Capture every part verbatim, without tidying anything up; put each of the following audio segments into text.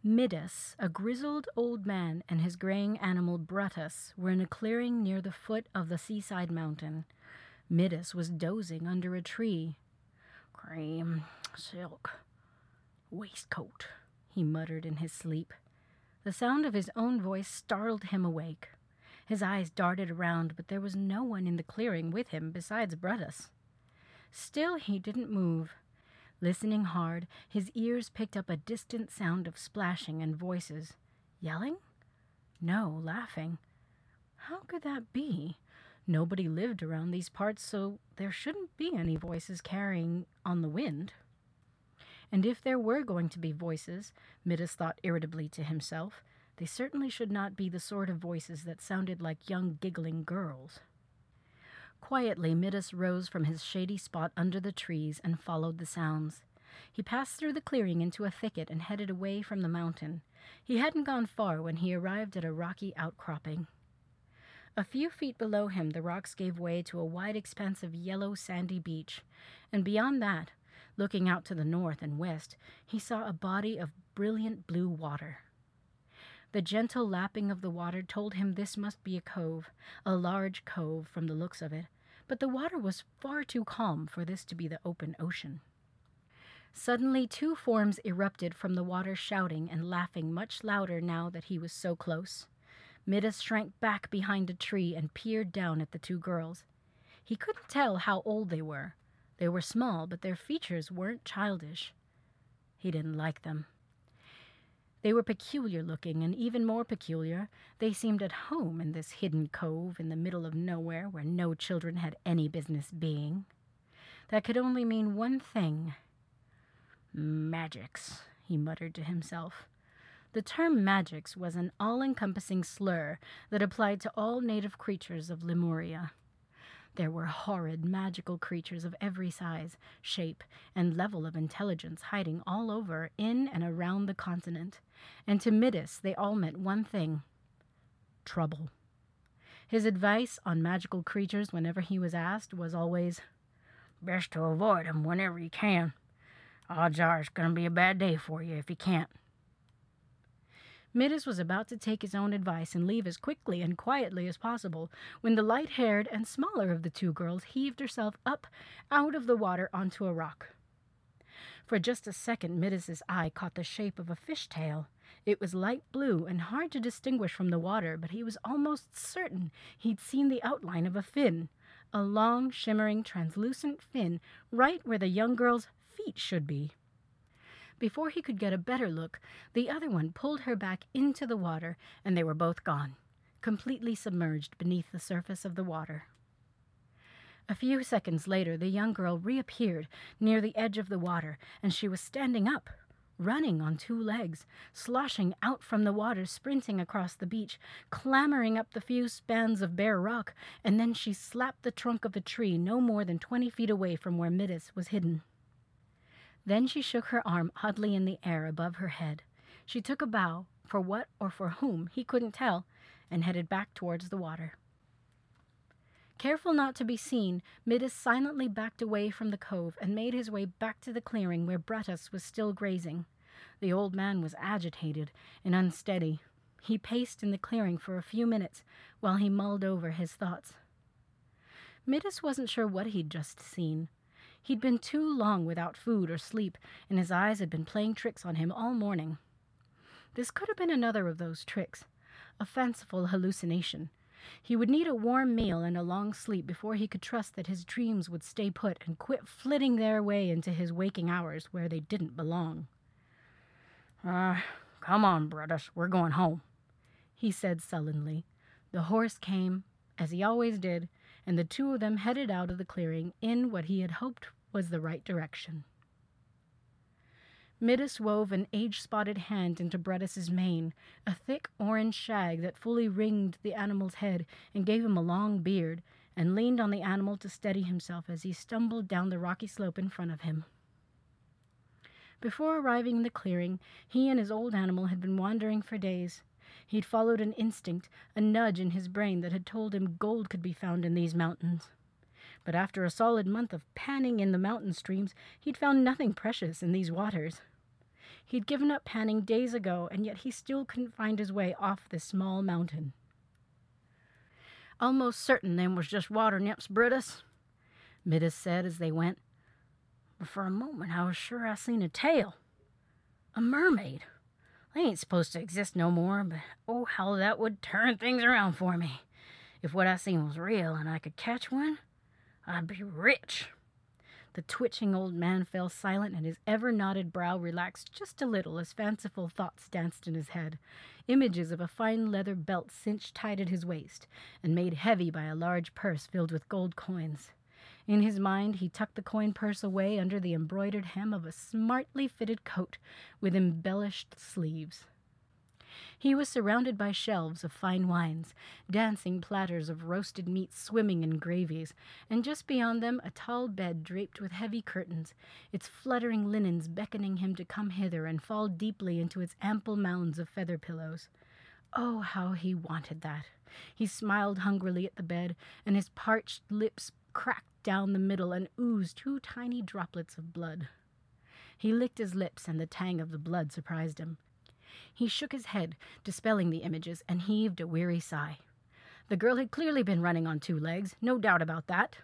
Midas, a grizzled old man, and his graying animal Brutus were in a clearing near the foot of the seaside mountain. Midas was dozing under a tree. "Cream, silk, waistcoat," he muttered in his sleep. The sound of his own voice startled him awake. His eyes darted around, but there was no one in the clearing with him besides Brutus. Still he didn't move. Listening hard, his ears picked up a distant sound of splashing and voices. Yelling? No, laughing. How could that be? Nobody lived around these parts, so there shouldn't be any voices carrying on the wind. And if there were going to be voices, Midas thought irritably to himself, they certainly should not be the sort of voices that sounded like young giggling girls. Quietly, Midas rose from his shady spot under the trees and followed the sounds. He passed through the clearing into a thicket and headed away from the mountain. He hadn't gone far when he arrived at a rocky outcropping. A few feet below him, the rocks gave way to a wide expanse of yellow sandy beach, and beyond that, looking out to the north and west, he saw a body of brilliant blue water. The gentle lapping of the water told him this must be a cove, a large cove from the looks of it, but the water was far too calm for this to be the open ocean. Suddenly two forms erupted from the water, shouting and laughing much louder now that he was so close. Midas shrank back behind a tree and peered down at the two girls. He couldn't tell how old they were. They were small, but their features weren't childish. He didn't like them. They were peculiar-looking, and even more peculiar, they seemed at home in this hidden cove in the middle of nowhere where no children had any business being. That could only mean one thing. Magics, he muttered to himself. The term magics was an all-encompassing slur that applied to all native creatures of Lemuria. There were horrid magical creatures of every size, shape, and level of intelligence hiding all over, in and around the continent, and to Midas they all meant one thing: trouble. His advice on magical creatures whenever he was asked was always, "Best to avoid 'em whenever you can. Odds are it's going to be a bad day for you if you can't." Midas was about to take his own advice and leave as quickly and quietly as possible when the light-haired and smaller of the two girls heaved herself up out of the water onto a rock. For just a second, Midas's eye caught the shape of a fishtail. It was light blue and hard to distinguish from the water, but he was almost certain he'd seen the outline of a fin, a long, shimmering, translucent fin right where the young girl's feet should be. Before he could get a better look, the other one pulled her back into the water, and they were both gone, completely submerged beneath the surface of the water. A few seconds later, the young girl reappeared near the edge of the water, and she was standing up, running on two legs, sloshing out from the water, sprinting across the beach, clambering up the few spans of bare rock, and then she slapped the trunk of a tree no more than twenty feet away from where Midas was hidden. Then she shook her arm oddly in the air above her head. She took a bow, for what or for whom he couldn't tell, and headed back towards the water. Careful not to be seen, Midas silently backed away from the cove and made his way back to the clearing where Brutus was still grazing. The old man was agitated and unsteady. He paced in the clearing for a few minutes while he mulled over his thoughts. Midas wasn't sure what he'd just seen. He'd been too long without food or sleep, and his eyes had been playing tricks on him all morning. This could have been another of those tricks, a fanciful hallucination. He would need a warm meal and a long sleep before he could trust that his dreams would stay put and quit flitting their way into his waking hours where they didn't belong. Uh, come on, Brutus, we're going home, he said sullenly. The horse came, as he always did, and the two of them headed out of the clearing in what he had hoped was the right direction. Midas wove an age-spotted hand into Brutus's mane, a thick orange shag that fully ringed the animal's head and gave him a long beard, and leaned on the animal to steady himself as he stumbled down the rocky slope in front of him. Before arriving in the clearing, he and his old animal had been wandering for days. He'd followed an instinct, a nudge in his brain that had told him gold could be found in these mountains. But after a solid month of panning in the mountain streams, he'd found nothing precious in these waters. He'd given up panning days ago, and yet he still couldn't find his way off this small mountain. "Almost certain them was just water nymphs, Brutus," Midas said as they went. "But for a moment I was sure I seen a tail. A mermaid. They ain't supposed to exist no more, but oh, how that would turn things around for me. If what I seen was real and I could catch one, I'd be rich." The twitching old man fell silent, and his ever-knotted brow relaxed just a little as fanciful thoughts danced in his head. Images of a fine leather belt cinched tight at his waist, and made heavy by a large purse filled with gold coins. In his mind, he tucked the coin purse away under the embroidered hem of a smartly fitted coat with embellished sleeves. He was surrounded by shelves of fine wines, dancing platters of roasted meats swimming in gravies, and just beyond them a tall bed draped with heavy curtains, its fluttering linens beckoning him to come hither and fall deeply into its ample mounds of feather pillows. Oh, how he wanted that! He smiled hungrily at the bed, and his parched lips cracked down the middle and oozed two tiny droplets of blood. He licked his lips, and the tang of the blood surprised him. He shook his head, dispelling the images, and heaved a weary sigh. The girl had clearly been running on two legs, no doubt about that.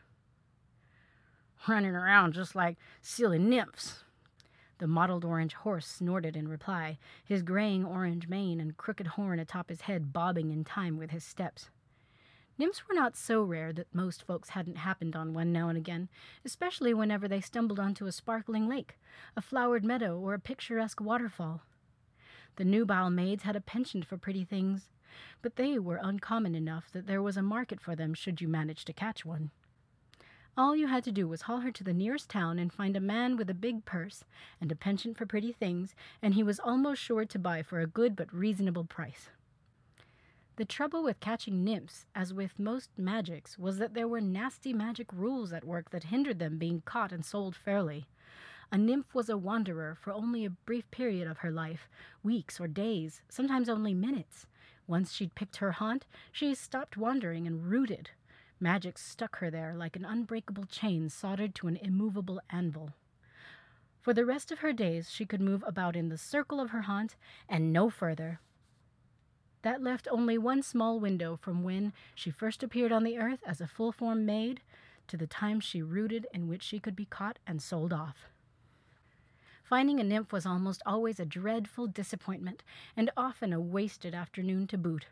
"Running around just like silly nymphs." The mottled orange horse snorted in reply, his graying orange mane and crooked horn atop his head bobbing in time with his steps. Nymphs were not so rare that most folks hadn't happened on one now and again, especially whenever they stumbled onto a sparkling lake, a flowered meadow, or a picturesque waterfall. The nubile maids had a penchant for pretty things, but they were uncommon enough that there was a market for them should you manage to catch one. All you had to do was haul her to the nearest town and find a man with a big purse and a penchant for pretty things, and he was almost sure to buy for a good but reasonable price. The trouble with catching nymphs, as with most magics, was that there were nasty magic rules at work that hindered them being caught and sold fairly. A nymph was a wanderer for only a brief period of her life, weeks or days, sometimes only minutes. Once she'd picked her haunt, she stopped wandering and rooted. Magic stuck her there like an unbreakable chain soldered to an immovable anvil. For the rest of her days she could move about in the circle of her haunt and no further. That left only one small window from when she first appeared on the earth as a full-form maid to the time she rooted in which she could be caught and sold off. Finding a nymph was almost always a dreadful disappointment, and often a wasted afternoon to boot.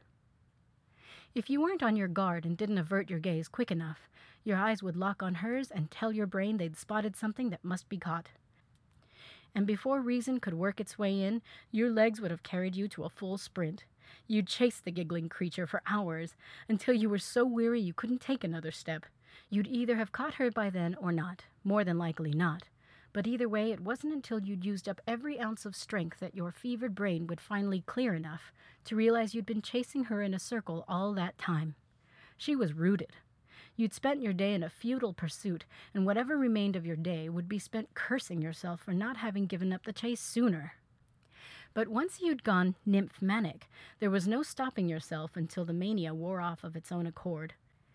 If you weren't on your guard and didn't avert your gaze quick enough, your eyes would lock on hers and tell your brain they'd spotted something that must be caught. And before reason could work its way in, your legs would have carried you to a full sprint. You'd chase the giggling creature for hours, until you were so weary you couldn't take another step. You'd either have caught her by then or not, more than likely not. But either way, it wasn't until you'd used up every ounce of strength that your fevered brain would finally clear enough to realize you'd been chasing her in a circle all that time. She was rooted. You'd spent your day in a futile pursuit, and whatever remained of your day would be spent cursing yourself for not having given up the chase sooner. But once you'd gone nymph-manic, there was no stopping yourself until the mania wore off of its own accord.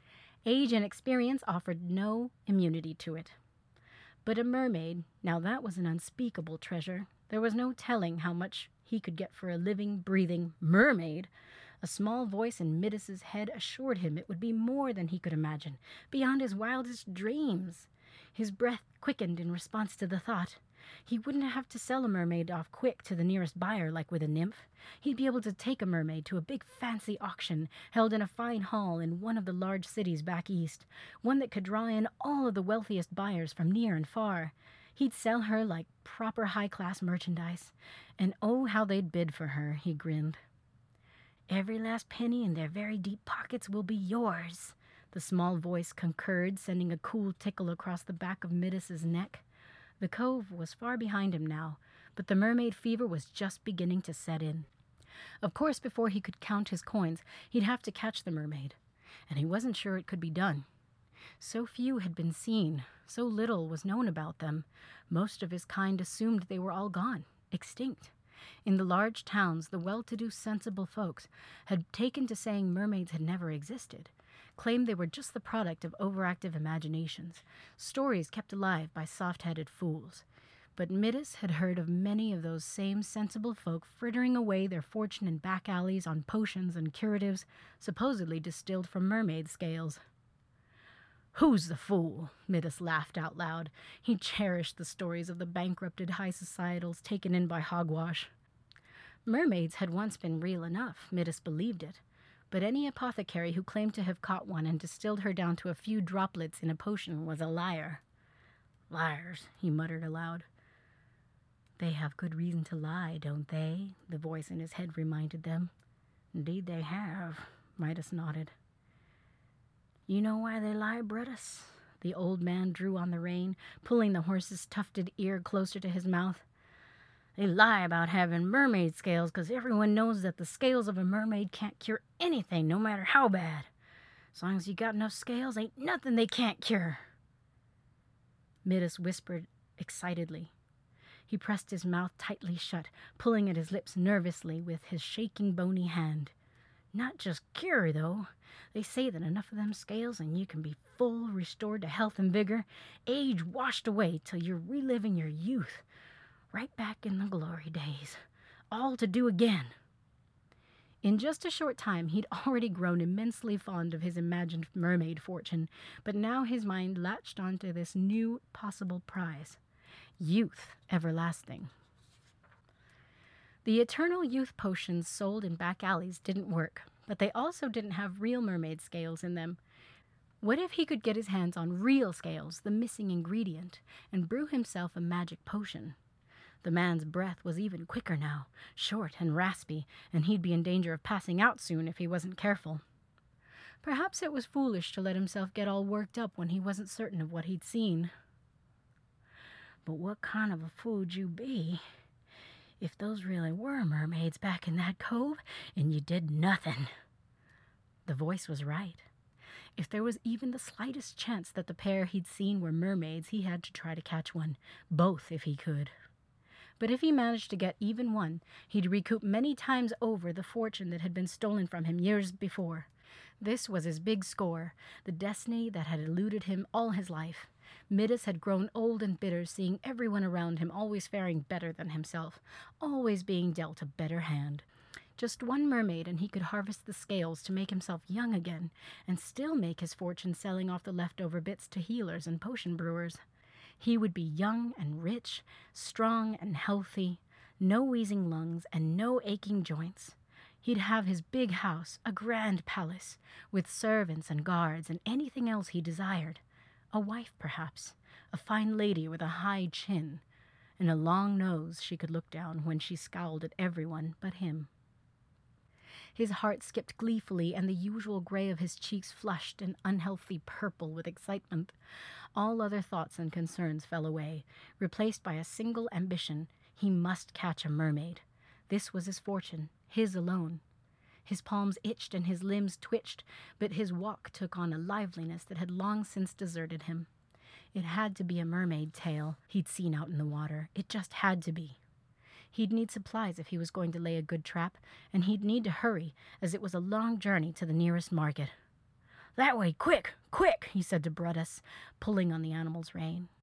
Age and experience offered no immunity to it. But a mermaid, now that was an unspeakable treasure. There was no telling how much he could get for a living, breathing mermaid. A small voice in Midas's head assured him it would be more than he could imagine, beyond his wildest dreams. His breath quickened in response to the thought. He wouldn't have to sell a mermaid off quick to the nearest buyer like with a nymph. He'd be able to take a mermaid to a big fancy auction held in a fine hall in one of the large cities back east, one that could draw in all of the wealthiest buyers from near and far. He'd sell her like proper high-class merchandise, and oh, how they'd bid for her, he grinned. "Every last penny in their very deep pockets will be yours," the small voice concurred, sending a cool tickle across the back of Midas's neck. The cove was far behind him now, but the mermaid fever was just beginning to set in. Of course, before he could count his coins, he'd have to catch the mermaid, and he wasn't sure it could be done. So few had been seen, so little was known about them. Most of his kind assumed they were all gone, extinct. In the large towns, the well-to-do sensible folks had taken to saying mermaids had never existed, claimed they were just the product of overactive imaginations, stories kept alive by soft-headed fools. But Midas had heard of many of those same sensible folk frittering away their fortune in back alleys on potions and curatives supposedly distilled from mermaid scales. "Who's the fool?" Midas laughed out loud. He cherished the stories of the bankrupted high societals taken in by hogwash. Mermaids had once been real enough, Midas believed it, but any apothecary who claimed to have caught one and distilled her down to a few droplets in a potion was a liar. "Liars," he muttered aloud. "They have good reason to lie, don't they?" the voice in his head reminded them. "Indeed they have," Midas nodded. "You know why they lie, Brutus?" The old man drew on the rein, pulling the horse's tufted ear closer to his mouth. "They lie about having mermaid scales because everyone knows that the scales of a mermaid can't cure anything, no matter how bad. As long as you got enough scales, ain't nothing they can't cure." Midas whispered excitedly. He pressed his mouth tightly shut, pulling at his lips nervously with his shaking bony hand. "Not just cure, though. They say that enough of them scales and you can be full, restored to health and vigor, age washed away till you're reliving your youth, right back in the glory days, all to do again." In just a short time, he'd already grown immensely fond of his imagined mermaid fortune, but now his mind latched onto this new possible prize. Youth everlasting. The eternal youth potions sold in back alleys didn't work, but they also didn't have real mermaid scales in them. What if he could get his hands on real scales, the missing ingredient, and brew himself a magic potion? The man's breath was even quicker now, short and raspy, and he'd be in danger of passing out soon if he wasn't careful. Perhaps it was foolish to let himself get all worked up when he wasn't certain of what he'd seen. "But what kind of a fool'd you be if those really were mermaids back in that cove and you did nothing?" The voice was right. If there was even the slightest chance that the pair he'd seen were mermaids, he had to try to catch one, both if he could. But if he managed to get even one, he'd recoup many times over the fortune that had been stolen from him years before. This was his big score, the destiny that had eluded him all his life. Midas had grown old and bitter, seeing everyone around him always faring better than himself, always being dealt a better hand. Just one mermaid, and he could harvest the scales to make himself young again, and still make his fortune selling off the leftover bits to healers and potion brewers. He would be young and rich, strong and healthy, no wheezing lungs and no aching joints. He'd have his big house, a grand palace, with servants and guards and anything else he desired. A wife, perhaps, a fine lady with a high chin, and a long nose she could look down when she scowled at everyone but him. His heart skipped gleefully, and the usual gray of his cheeks flushed an unhealthy purple with excitement. All other thoughts and concerns fell away, replaced by a single ambition. He must catch a mermaid. This was his fortune, his alone. His palms itched and his limbs twitched, but his walk took on a liveliness that had long since deserted him. It had to be a mermaid tail he'd seen out in the water. It just had to be. He'd need supplies if he was going to lay a good trap, and he'd need to hurry, as it was a long journey to the nearest market. "That way, quick, quick," he said to Brutus, pulling on the animal's rein.